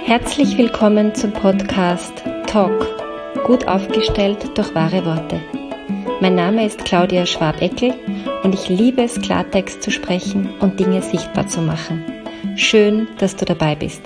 Herzlich willkommen zum Podcast Talk, gut aufgestellt durch wahre Worte. Mein Name ist Claudia Schwab-Eckel und ich liebe es, Klartext zu sprechen und Dinge sichtbar zu machen. Schön, dass du dabei bist.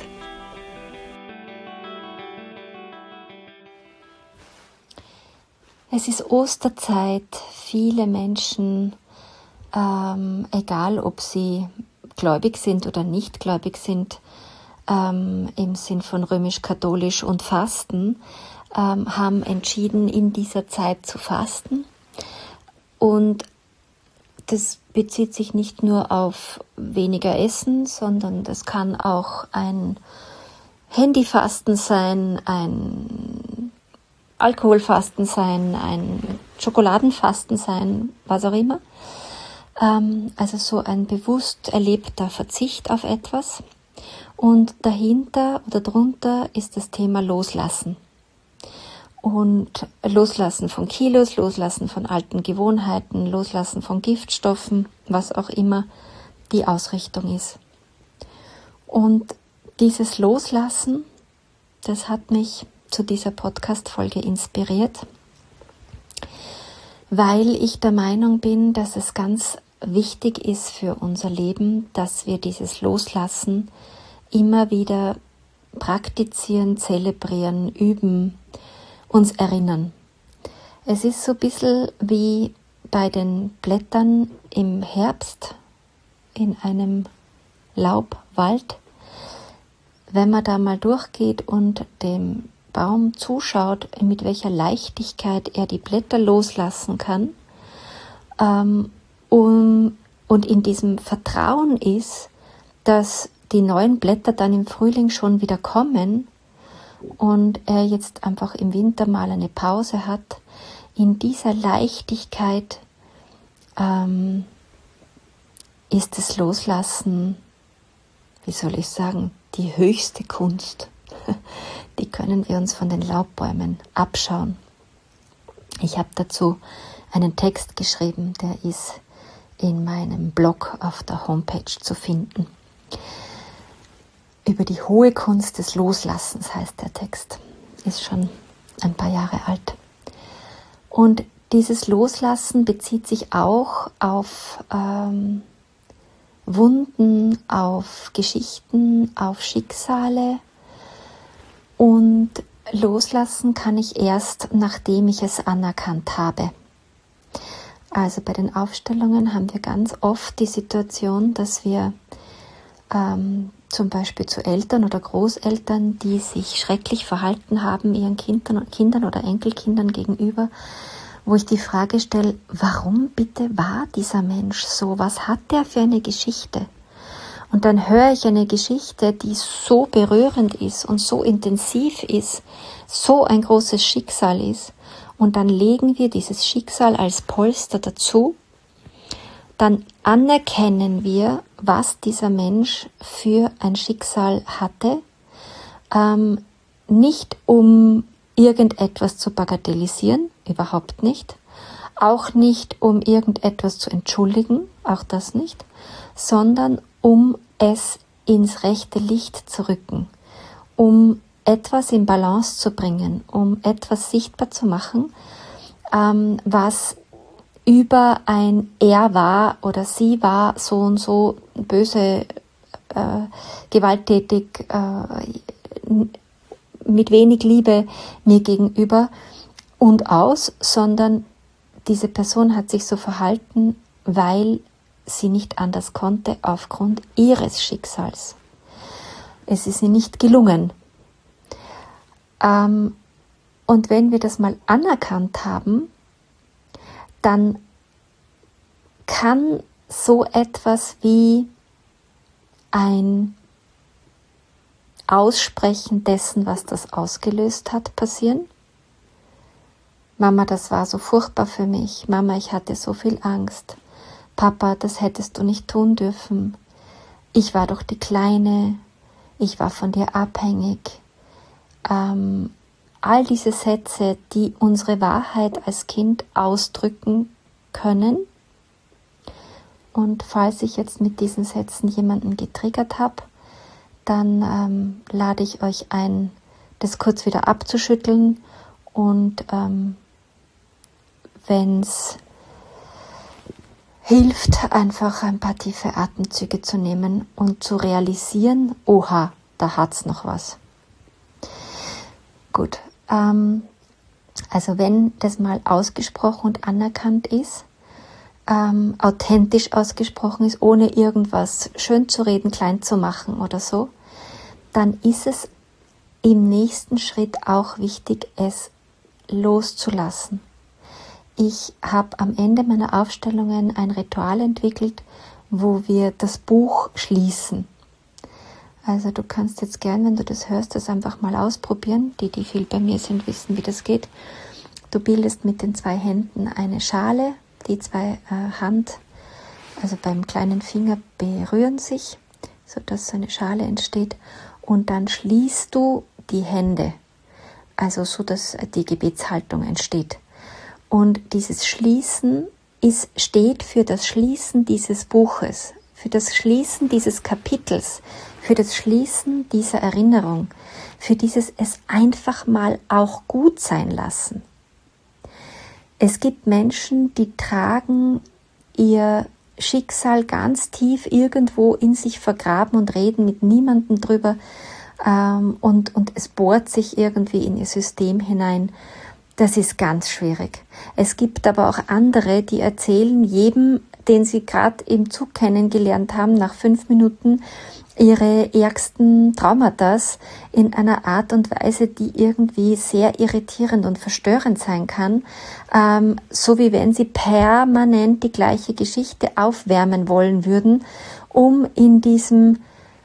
Es ist Osterzeit. Viele Menschen, egal ob sie gläubig sind oder nicht gläubig sind, im Sinn von römisch-katholisch und Fasten, haben entschieden, in dieser Zeit zu fasten. Und das bezieht sich nicht nur auf weniger Essen, sondern das kann auch ein Handyfasten sein, ein Alkoholfasten sein, ein Schokoladenfasten sein, was auch immer. Also so ein bewusst erlebter Verzicht auf etwas. Und dahinter oder drunter ist das Thema Loslassen. Und Loslassen von Kilos, Loslassen von alten Gewohnheiten, Loslassen von Giftstoffen, was auch immer die Ausrichtung ist. Und dieses Loslassen, das hat mich zu dieser Podcast-Folge inspiriert, weil ich der Meinung bin, dass es ganz wichtig ist für unser Leben, dass wir dieses Loslassen immer wieder praktizieren, zelebrieren, üben, uns erinnern. Es ist so ein bisschen wie bei den Blättern im Herbst in einem Laubwald. Wenn man da mal durchgeht und dem Baum zuschaut, mit welcher Leichtigkeit er die Blätter loslassen kann, und in diesem Vertrauen ist, dass die neuen Blätter dann im Frühling schon wieder kommen und er jetzt einfach im Winter mal eine Pause hat, in dieser Leichtigkeit ist das Loslassen, wie soll ich sagen, die höchste Kunst. Die können wir uns von den Laubbäumen abschauen. Ich habe dazu einen Text geschrieben, der ist in meinem Blog auf der Homepage zu finden. Über die hohe Kunst des Loslassens heißt der Text. Ist schon ein paar Jahre alt. Und dieses Loslassen bezieht sich auch auf Wunden, auf Geschichten, auf Schicksale. Und loslassen kann ich erst, nachdem ich es anerkannt habe. Also bei den Aufstellungen haben wir ganz oft die Situation, dass wir zum Beispiel zu Eltern oder Großeltern, die sich schrecklich verhalten haben, ihren Kindern oder Enkelkindern gegenüber, wo ich die Frage stelle, warum bitte war dieser Mensch so? Was hat der für eine Geschichte? Und dann höre ich eine Geschichte, die so berührend ist und so intensiv ist, so ein großes Schicksal ist. Und dann legen wir dieses Schicksal als Polster dazu. Dann anerkennen wir, was dieser Mensch für ein Schicksal hatte, nicht um irgendetwas zu bagatellisieren, überhaupt nicht, auch nicht um irgendetwas zu entschuldigen, auch das nicht, sondern um es ins rechte Licht zu rücken, um etwas in Balance zu bringen, um etwas sichtbar zu machen, was über ein er war oder sie war so und so böse, gewalttätig, mit wenig Liebe mir gegenüber und aus, sondern diese Person hat sich so verhalten, weil sie nicht anders konnte aufgrund ihres Schicksals. Es ist ihr nicht gelungen. Und wenn wir das mal anerkannt haben, dann kann so etwas wie ein Aussprechen dessen, was das ausgelöst hat, passieren. Mama, das war so furchtbar für mich. Mama, ich hatte so viel Angst. Papa, das hättest du nicht tun dürfen. Ich war doch die Kleine. Ich war von dir abhängig. All diese Sätze, die unsere Wahrheit als Kind ausdrücken können. Und falls ich jetzt mit diesen Sätzen jemanden getriggert habe, dann lade ich euch ein, das kurz wieder abzuschütteln und wenn es hilft, einfach ein paar tiefe Atemzüge zu nehmen und zu realisieren, oha, da hat's noch was. Gut, also wenn das mal ausgesprochen und anerkannt ist, authentisch ausgesprochen ist, ohne irgendwas schön zu reden, klein zu machen oder so, dann ist es im nächsten Schritt auch wichtig, es loszulassen. Ich habe am Ende meiner Aufstellungen ein Ritual entwickelt, wo wir das Buch schließen. Also du kannst jetzt gern, wenn du das hörst, das einfach mal ausprobieren. Die viel bei mir sind, wissen, wie das geht. Du bildest mit den 2 Händen eine Schale. Die 2 also beim kleinen Finger berühren sich, sodass so eine Schale entsteht. Und dann schließt du die Hände, also so, dass die Gebetshaltung entsteht. Und dieses Schließen steht für das Schließen dieses Buches, für das Schließen dieses Kapitels, für das Schließen dieser Erinnerung, für dieses es einfach mal auch gut sein lassen. Es gibt Menschen, die tragen ihr Schicksal ganz tief irgendwo in sich vergraben und reden mit niemandem drüber und es bohrt sich irgendwie in ihr System hinein. Das ist ganz schwierig. Es gibt aber auch andere, die erzählen jedem, den sie gerade im Zug kennengelernt haben, nach 5 Minuten ihre ärgsten Traumata in einer Art und Weise, die irgendwie sehr irritierend und verstörend sein kann, so wie wenn sie permanent die gleiche Geschichte aufwärmen wollen würden, um in diesem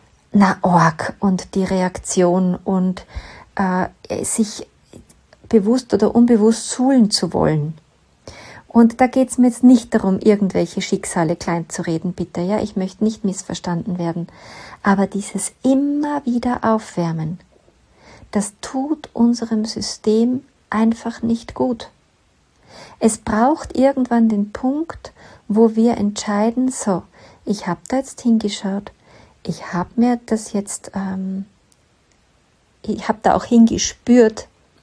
und die Reaktion und sich bewusst oder unbewusst suhlen zu wollen. Und da geht es mir jetzt nicht darum, irgendwelche Schicksale klein zu reden, bitte. Ja, ich möchte nicht missverstanden werden. Aber dieses immer wieder Aufwärmen, das tut unserem System einfach nicht gut. Es braucht irgendwann den Punkt, wo wir entscheiden, so, ich habe da jetzt hingeschaut, ich habe mir das jetzt, ich habe da auch hingespürt,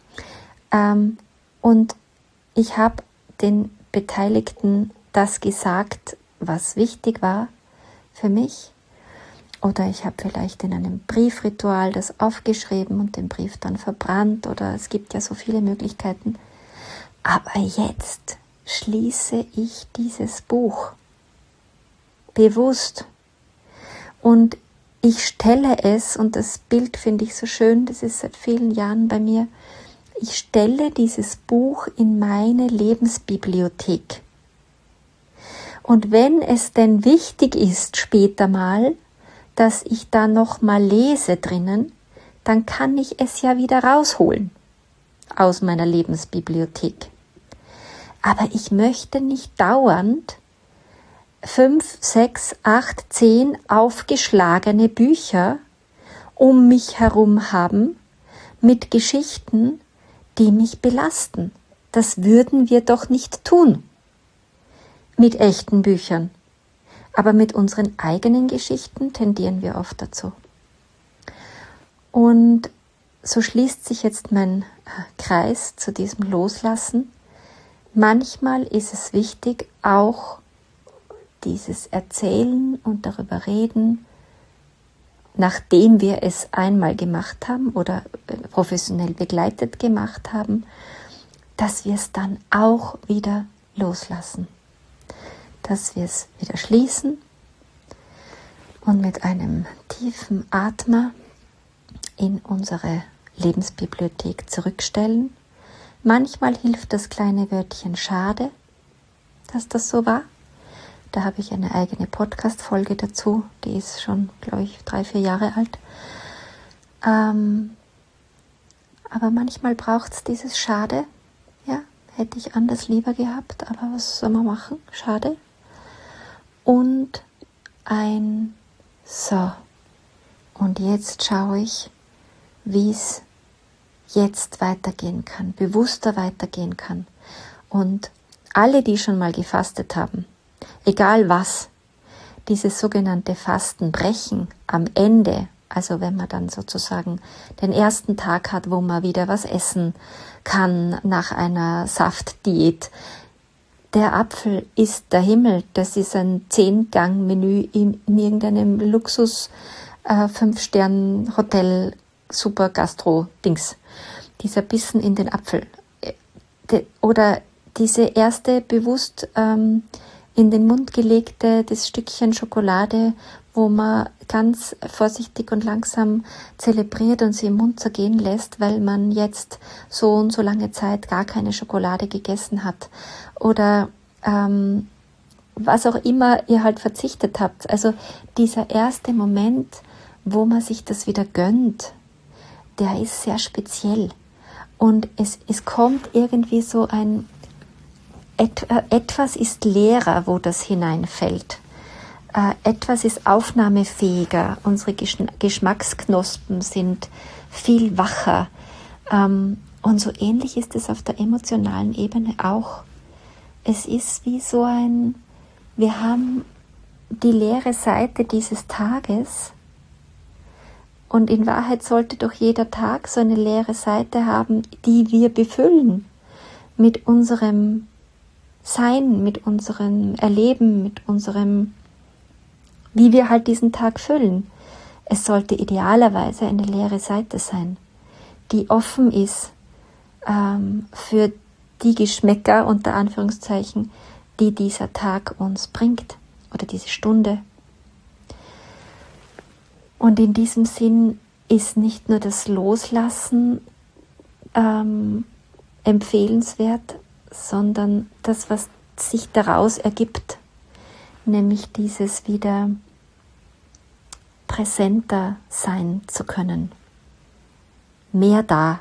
und ich habe den Beteiligten das gesagt, was wichtig war für mich. Oder ich habe vielleicht in einem Briefritual das aufgeschrieben und den Brief dann verbrannt. Oder es gibt ja so viele Möglichkeiten. Aber jetzt schließe ich dieses Buch bewusst. Und ich stelle es, und das Bild finde ich so schön, das ist seit vielen Jahren bei mir, ich stelle dieses Buch in meine Lebensbibliothek. Und wenn es denn wichtig ist, später mal, dass ich da noch mal lese drinnen, dann kann ich es ja wieder rausholen aus meiner Lebensbibliothek. Aber ich möchte nicht dauernd 5, 6, 8, 10 aufgeschlagene Bücher um mich herum haben mit Geschichten, die mich belasten. Das würden wir doch nicht tun mit echten Büchern. Aber mit unseren eigenen Geschichten tendieren wir oft dazu. Und so schließt sich jetzt mein Kreis zu diesem Loslassen. Manchmal ist es wichtig, auch dieses Erzählen und darüber reden, nachdem wir es einmal gemacht haben oder professionell begleitet gemacht haben, dass wir es dann auch wieder loslassen. Dass wir es wieder schließen und mit einem tiefen Atmer in unsere Lebensbibliothek zurückstellen. Manchmal hilft das kleine Wörtchen schade, dass das so war. Da habe ich eine eigene Podcast-Folge dazu, die ist schon, glaube ich, 3, 4 Jahre alt. Aber manchmal braucht es dieses Schade. Ja, hätte ich anders lieber gehabt, aber was soll man machen? Schade. Und ein So. Und jetzt schaue ich, wie es jetzt weitergehen kann, bewusster weitergehen kann. Und alle, die schon mal gefastet haben, egal was, dieses sogenannte Fastenbrechen am Ende Also wenn man dann sozusagen den ersten Tag hat, wo man wieder was essen kann nach einer Saftdiät. Der Apfel ist der Himmel. Das ist ein 10-Gang-Menü in irgendeinem Luxus 5-Sterne-Hotel, super Gastro-Dings. Dieser Bissen in den Apfel. Oder diese erste bewusst in den Mund gelegte, das Stückchen Schokolade, wo man ganz vorsichtig und langsam zelebriert und sie im Mund zergehen lässt, weil man jetzt so und so lange Zeit gar keine Schokolade gegessen hat. Oder was auch immer ihr halt verzichtet habt. Also dieser erste Moment, wo man sich das wieder gönnt, der ist sehr speziell. Und es kommt irgendwie so etwas ist leerer, wo das hineinfällt. Etwas ist aufnahmefähiger. Unsere Geschmacksknospen sind viel wacher. Und so ähnlich ist es auf der emotionalen Ebene auch. Es ist wie so wir haben die leere Seite dieses Tages. Und in Wahrheit sollte doch jeder Tag so eine leere Seite haben, die wir befüllen mit unserem Sein, mit unserem Erleben, mit unserem, wie wir halt diesen Tag füllen. Es sollte idealerweise eine leere Seite sein, die offen ist für die Geschmäcker, unter Anführungszeichen, die dieser Tag uns bringt oder diese Stunde. Und in diesem Sinn ist nicht nur das Loslassen empfehlenswert, sondern das, was sich daraus ergibt, nämlich dieses wieder präsenter sein zu können, mehr da,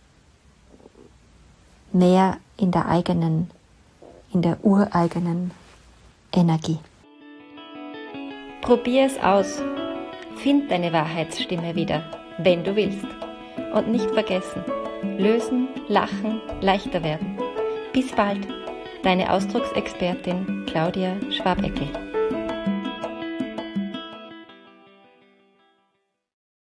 mehr in der ureigenen Energie. Probier es aus. Find deine Wahrheitsstimme wieder, wenn du willst. Und nicht vergessen, lösen, lachen, leichter werden. Bis bald, deine Ausdrucksexpertin Claudia Schwabeckel.